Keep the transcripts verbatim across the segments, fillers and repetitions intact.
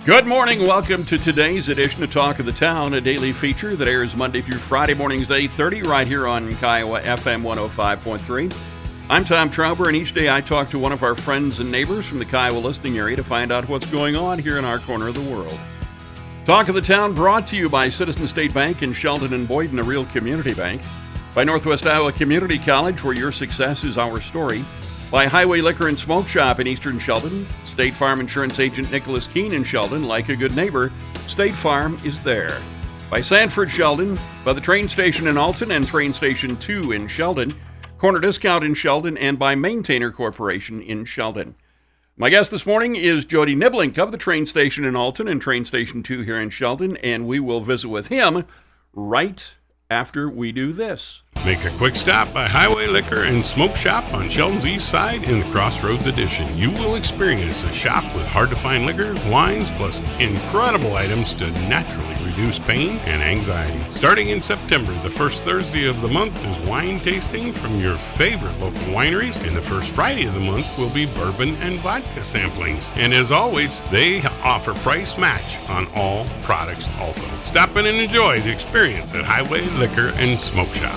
Good morning. Welcome to today's edition of Talk of the Town, a daily feature that airs Monday through Friday mornings at eight thirty right here on Kiowa F M one oh five point three. I'm Tom Trauber, and each day I talk to one of our friends and neighbors from the Kiowa listening area to find out what's going on here in our corner of the world. Talk of the Town brought to you by Citizen State Bank in Sheldon and Boyden, a real community bank. By Northwest Iowa Community College, where your success is our story. By Highway Liquor and Smoke Shop in Eastern Sheldon. State Farm Insurance Agent Nicholas Keene in Sheldon. Like a good neighbor, State Farm is there. By Sanford Sheldon. By the train station in Alton and train station two in Sheldon. Corner Discount in Sheldon. And by Maintainer Corporation in Sheldon. My guest this morning is Jody Niblink of the train station in Alton and train station two here in Sheldon. And we will visit with him right after we do this. Make a quick stop by Highway Liquor and Smoke Shop on Sheldon's East Side in the Crossroads Edition. You will experience a shop with hard-to-find liquors, wines, plus incredible items to naturally reduce pain and anxiety. Starting in September, the first Thursday of the month is wine tasting from your favorite local wineries, and the first Friday of the month will be bourbon and vodka samplings. And as always, they offer price match on all products also. Stop in and enjoy the experience at Highway Liquor and Smoke Shop.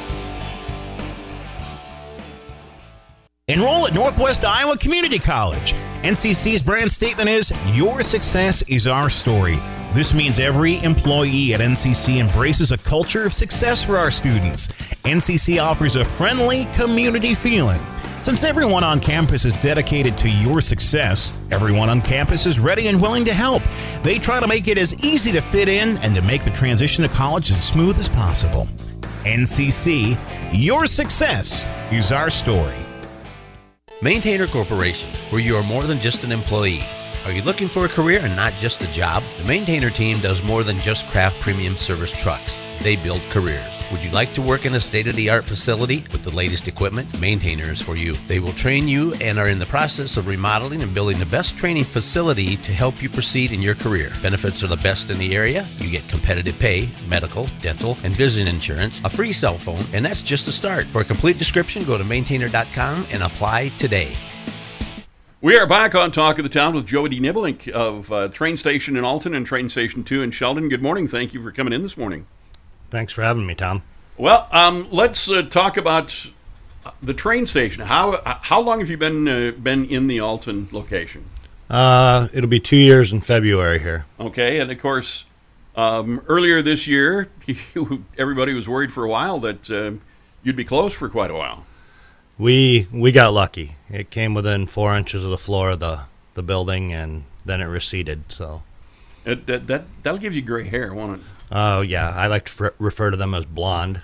Enroll at Northwest Iowa Community College. N C C's brand statement is, your success is our story. This means every employee at N C C embraces a culture of success for our students. N C C offers a friendly community feeling. Since everyone on campus is dedicated to your success, everyone on campus is ready and willing to help. They try to make it as easy to fit in and to make the transition to college as smooth as possible. N C C, your success is our story. Maintainer Corporation, where you are more than just an employee. Are you looking for a career and not just a job? The Maintainer team does more than just craft premium service trucks. They build careers. Would you like to work in a state-of-the-art facility with the latest equipment? Maintainer is for you. They will train you and are in the process of remodeling and building the best training facility to help you proceed in your career. Benefits are the best in the area. You get competitive pay, medical, dental, and vision insurance, a free cell phone, and that's just a start. For a complete description, go to maintainer dot com and apply today. We are back on Talk of the Town with Jody Niblink of uh, train station in Alton and train station two in Sheldon. Good morning. Thank you for coming in this morning. Thanks for having me, Tom. Well, um, let's uh, talk about the train station. How how long have you been uh, been in the Alton location? Uh, it'll be two years in February here. Okay, and of course, um, earlier this year, everybody was worried for a while that uh, you'd be closed for quite a while. We we got lucky. It came within four inches of the floor of the, the building, and then it receded. So it, that that that'll give you gray hair, won't it? Oh, uh, yeah. I like to f- refer to them as blonde.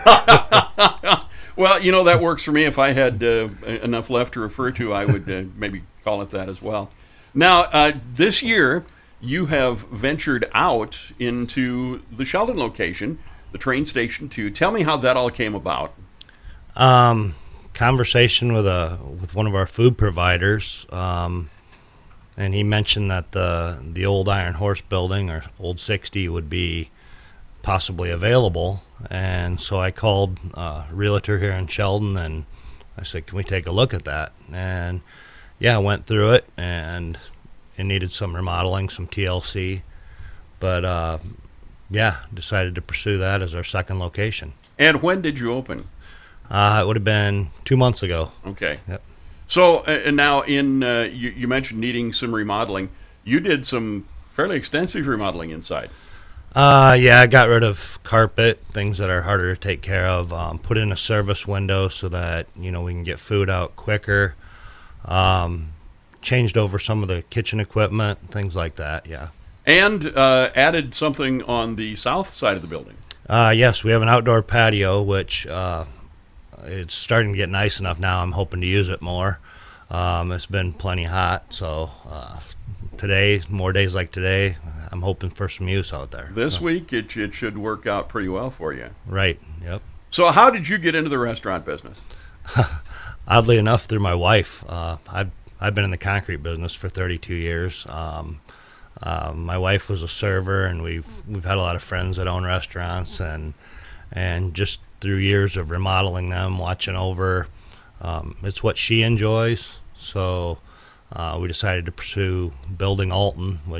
Well, you know, that works for me. If I had uh, enough left to refer to, I would uh, maybe call it that as well. Now, uh, this year, you have ventured out into the Sheldon location, the train station two. Tell me how that all came about. Um, conversation with a with one of our food providers, um, and he mentioned that the the old Iron Horse building, or Old sixty, would be possibly available. And so I called a realtor here in Sheldon, and I said, can we take a look at that? And yeah, I went through it, and it needed some remodeling, some T L C. But uh, yeah, decided to pursue that as our second location. And when did you open? Uh, it would have been two months ago. Okay. Yep. So uh, and now in uh, you, you mentioned needing some remodeling. You did some fairly extensive remodeling inside. Uh, yeah, I got rid of carpet, things that are harder to take care of. Um, put in a service window so that, you know, we can get food out quicker. Um, changed over some of the kitchen equipment, things like that. Yeah. And uh, added something on the south side of the building. Uh, yes, we have an outdoor patio, which uh, it's starting to get nice enough now. I'm hoping to use it more. Um, it's been plenty hot, so uh, today, more days like today, I'm hoping for some use out there. This so. week, it, it should work out pretty well for you. Right, yep. So how did you get into the restaurant business? Oddly enough, through my wife. Uh, I've I've been in the concrete business for thirty-two years. Um, uh, my wife was a server, and we've we've had a lot of friends that own restaurants, and and just through years of remodeling them, watching over, um, it's what she enjoys. So uh, we decided to pursue building Alton, which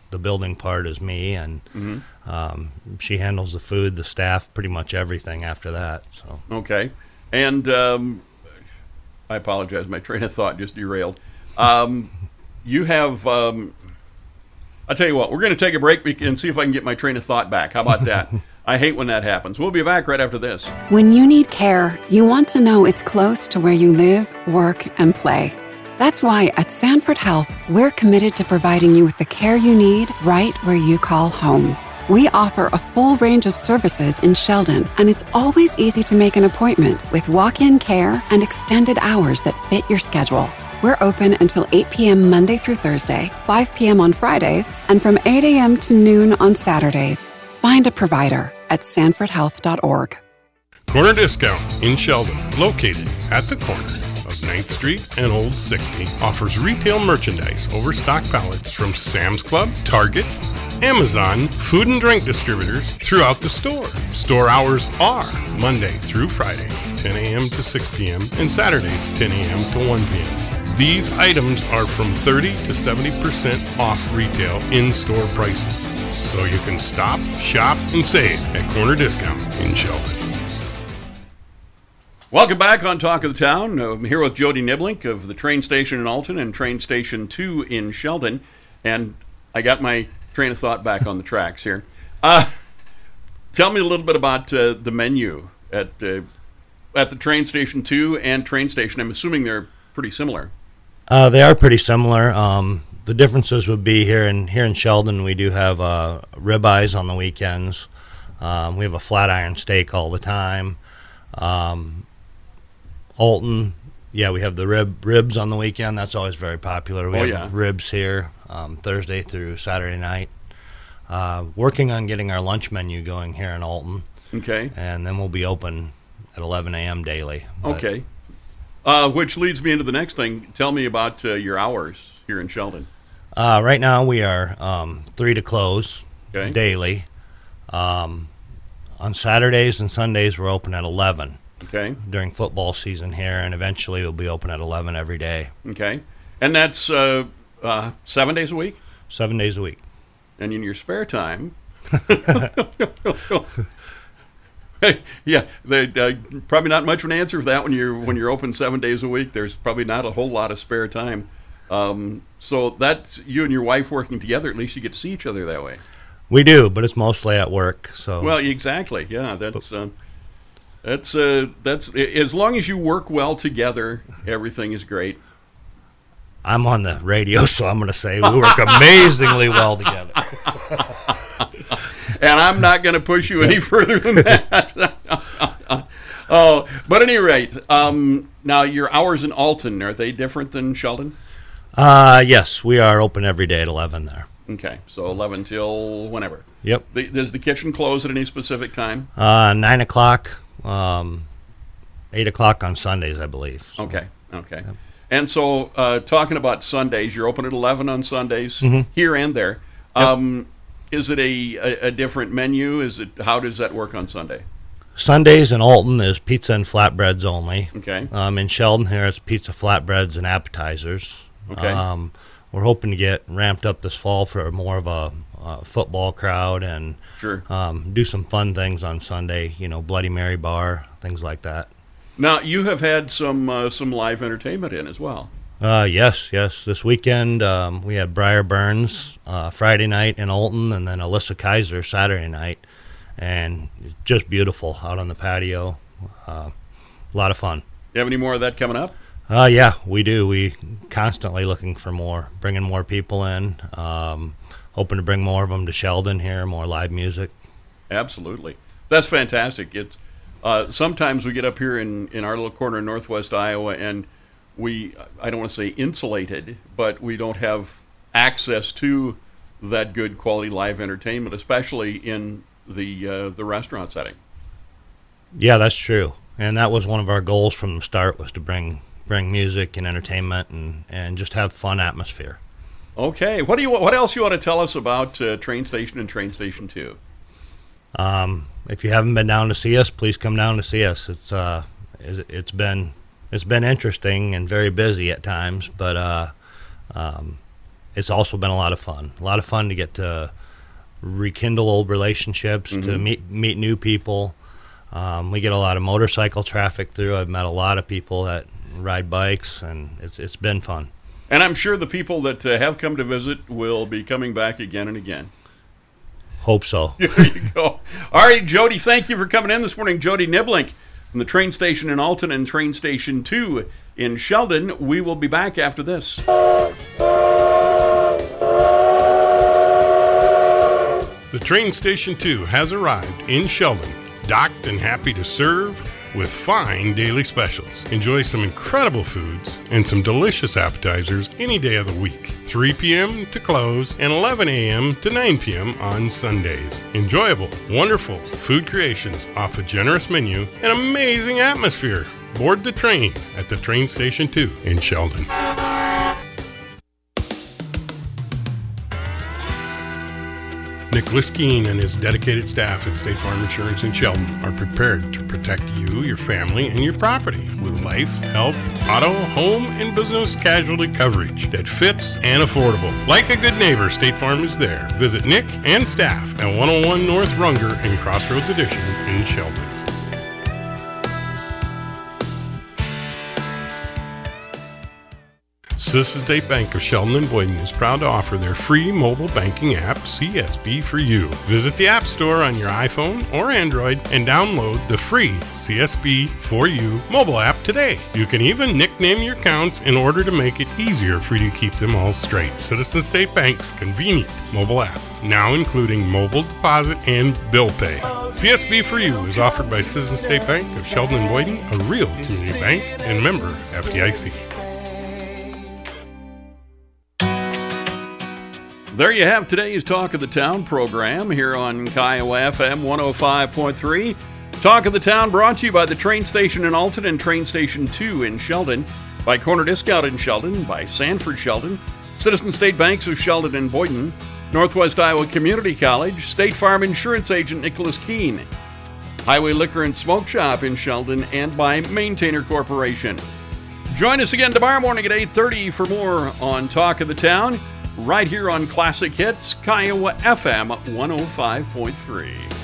the building part is me, and Mm-hmm. um, she handles the food, the staff, pretty much everything after that. So Okay. And um, I apologize, my train of thought just derailed. Um, you have, um, I'll tell you what, we're going to take a break bec- and see if I can get my train of thought back. How about that? I hate when that happens. We'll be back right after this. When you need care, you want to know it's close to where you live, work, and play. That's why at Sanford Health, we're committed to providing you with the care you need right where you call home. We offer a full range of services in Sheldon, and it's always easy to make an appointment with walk-in care and extended hours that fit your schedule. We're open until eight p.m. Monday through Thursday, five p.m. on Fridays, and from eight a.m. to noon on Saturdays. Find a provider at sanford health dot org. Corner Discount in Sheldon, located at the corner of ninth Street and Old sixty, offers retail merchandise over stock pallets from Sam's Club, Target, Amazon, food and drink distributors throughout the store. Store hours are Monday through Friday, ten a.m. to six p.m., and Saturdays, ten a.m. to one p.m. These items are from thirty to seventy percent off retail in-store prices. So you can stop, shop, and save at Corner Discount in Sheldon. Welcome back on Talk of the Town. I'm here with Jody Niblink of the train station in Alton and train station two in Sheldon. And I got my train of thought back on the tracks here. Uh, tell me a little bit about uh, the menu at uh, at the train station two and train station. I'm assuming they're pretty similar. uh, they are pretty similar. Um, the differences would be here in here in Sheldon, we do have uh, ribeyes on the weekends. Um, we have a flat iron steak all the time. Um, Alton, yeah, we have the rib ribs on the weekend. That's always very popular. We Oh, have yeah. ribs here um, Thursday through Saturday night. Uh, working on getting our lunch menu going here in Alton, Okay. and then we'll be open at eleven a.m. daily. But, Okay. Uh, which leads me into the next thing. Tell me about uh, your hours here in Sheldon. Uh, right now we are um, three to close Okay. daily. Um, on Saturdays and Sundays we're open at eleven Okay. during football season here, and eventually we'll be open at eleven every day, Okay. And that's uh, uh, seven days a week? seven days a week. And in your spare time, yeah, they, uh, probably not much of an answer for that when you're when you're open seven days a week. There's probably not a whole lot of spare time. Um, so that's you and your wife working together. At least you get to see each other that way. We do, but it's mostly at work. So Well, exactly. Yeah, that's uh, that's uh, that's as long as you work well together, everything is great. I'm on the radio, so I'm going to say we work amazingly well together. And I'm not going to push you any further than that. Oh, but at any rate, um, now your hours in Alton, are they different than Sheldon? Uh, yes, we are open every day at eleven there. Okay, so eleven till whenever. Yep. The, does the kitchen close at any specific time? Uh, nine o'clock, um, eight o'clock on Sundays, I believe. So, Okay, okay. And so, uh, talking about Sundays, you're open at eleven on Sundays, here and there. Um, is it a, a, a different menu? Is it how does that work on Sunday? Sundays in Alton is pizza and flatbreads only. Okay, Um, in Sheldon here, it's pizza, flatbreads, and appetizers. Okay. Um, we're hoping to get ramped up this fall for more of a, uh football crowd and sure. um, do some fun things on Sunday. You know, Bloody Mary bar, things like that. Now you have had some uh, some live entertainment in as well. Uh, yes, yes. This weekend um, we had Briar Burns uh, Friday night in Alton, and then Alyssa Kaiser Saturday night, and it's just beautiful out on the patio. Uh, a lot of fun. You have any more of that coming up? Uh, yeah, we do. We constantly looking for more, bringing more people in, um, hoping to bring more of them to Sheldon here, more live music. Absolutely, that's fantastic. It's uh, sometimes we get up here in, in our little corner in northwest Iowa, and we I don't want to say insulated, but we don't have access to that good quality live entertainment, especially in the uh, the restaurant setting. Yeah, that's true. And that was one of our goals from the start, was to bring bring music and entertainment and, and just have fun atmosphere. Okay, what do you what else you want to tell us about uh, Train Station and Train Station Two? Um, if you haven't been down to see us, please come down to see us. It's uh, it's been it's been interesting and very busy at times, but uh, um, it's also been a lot of fun. A lot of fun to get to rekindle old relationships, mm-hmm. to meet meet new people. Um, we get a lot of motorcycle traffic through. I've met a lot of people that ride bikes, and it's it's been fun. And I'm sure the people that uh, have come to visit will be coming back again and again. Hope so. There you go. All right, Jody, thank you for coming in this morning. Jody Niblink from the train station in Alton and train station two in Sheldon. We will be back after this. The train station two has arrived in Sheldon, docked and happy to serve with fine daily specials. Enjoy some incredible foods and some delicious appetizers any day of the week. three p.m. to close and eleven a.m. to nine p.m. on Sundays. Enjoyable, wonderful food creations off a generous menu and amazing atmosphere. Board the train at the train station two in Sheldon. Nick Liskeen and his dedicated staff at State Farm Insurance in Sheldon are prepared to protect you, your family, and your property with life, health, auto, home, and business casualty coverage that fits and affordable. Like a good neighbor, State Farm is there. Visit Nick and staff at one oh one North Runger in Crossroads Edition in Sheldon. Citizens State Bank of Sheldon and Boyden is proud to offer their free mobile banking app, C S B for You. Visit the App Store on your iPhone or Android and download the free C S B for You mobile app today. You can even nickname your accounts in order to make it easier for you to keep them all straight. Citizens State Bank's convenient mobile app, now including mobile deposit and bill pay. C S B for You is offered by Citizens State Bank of Sheldon and Boyden, a real community bank and member F D I C. There you have today's Talk of the Town program here on Kiowa F M one oh five point three. Talk of the Town brought to you by the train station in Alton and train station two in Sheldon, by Corner Discount in Sheldon, by Sanford Sheldon, Citizen State Banks of Sheldon and Boyden, Northwest Iowa Community College, State Farm Insurance Agent Nicholas Keene, Highway Liquor and Smoke Shop in Sheldon, and by Maintainer Corporation. Join us again tomorrow morning at eight thirty for more on Talk of the Town, right here on Classic Hits, Kiowa F M one oh five point three.